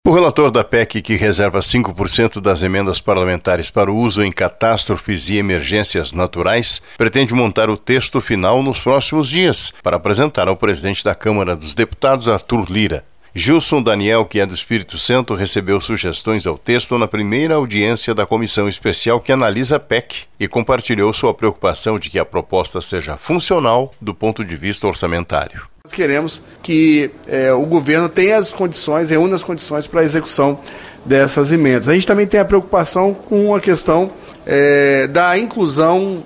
O relator da PEC, que reserva 5% das emendas parlamentares para o uso em catástrofes e emergências naturais, pretende montar o texto final nos próximos dias para apresentar ao presidente da Câmara dos Deputados, Arthur Lira. Gilson Daniel, que é do Espírito Santo, recebeu sugestões ao texto na primeira audiência da comissão especial que analisa a PEC e compartilhou sua preocupação de que a proposta seja funcional do ponto de vista orçamentário. Nós queremos que o governo tenha as condições, reúna as condições para a execução dessas emendas. A gente também tem a preocupação com a questão da inclusão,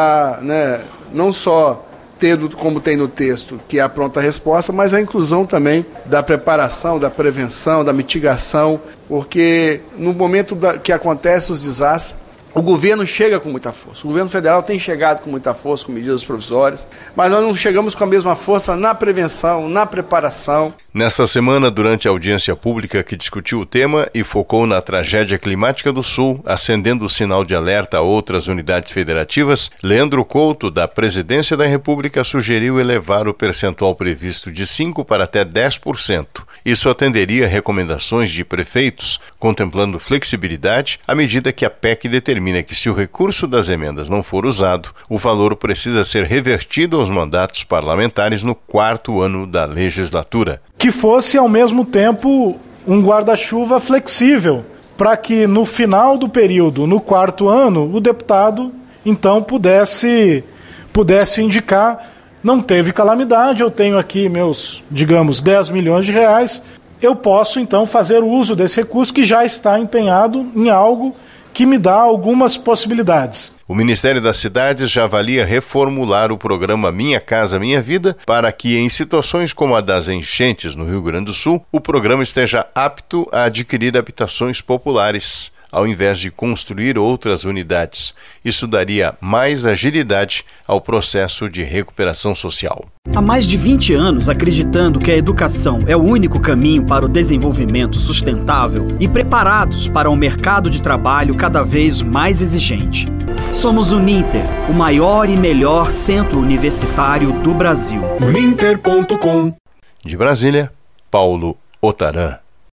não só tendo, como tem no texto, que é a pronta resposta, mas a inclusão também da preparação, da prevenção, da mitigação, porque no momento que acontecem os desastres, o governo chega com muita força. O governo federal tem chegado com muita força, com medidas provisórias, mas nós não chegamos com a mesma força na prevenção, na preparação. Nesta semana, durante a audiência pública que discutiu o tema e focou na tragédia climática do Sul, acendendo o sinal de alerta a outras unidades federativas, Leandro Couto, da Presidência da República, sugeriu elevar o percentual previsto de 5% para até 10%. Isso atenderia recomendações de prefeitos, contemplando flexibilidade à medida que a PEC determina que, se o recurso das emendas não for usado, o valor precisa ser revertido aos mandatos parlamentares no 4º ano da legislatura. Que fosse, ao mesmo tempo, um guarda-chuva flexível, para que no final do período, no 4º ano, o deputado, então, pudesse indicar: não teve calamidade, eu tenho aqui meus, digamos, 10 milhões de reais, eu posso, então, fazer uso desse recurso que já está empenhado em algo que me dá algumas possibilidades. O Ministério das Cidades já avalia reformular o programa Minha Casa Minha Vida para que, em situações como a das enchentes no Rio Grande do Sul, o programa esteja apto a adquirir habitações populares, ao invés de construir outras unidades. Isso daria mais agilidade ao processo de recuperação social. Há mais de 20 anos acreditando que a educação é o único caminho para o desenvolvimento sustentável e preparados para um mercado de trabalho cada vez mais exigente. Somos o Ninter, o maior e melhor centro universitário do Brasil. Ninter.com. De Brasília, Paulo Otaran.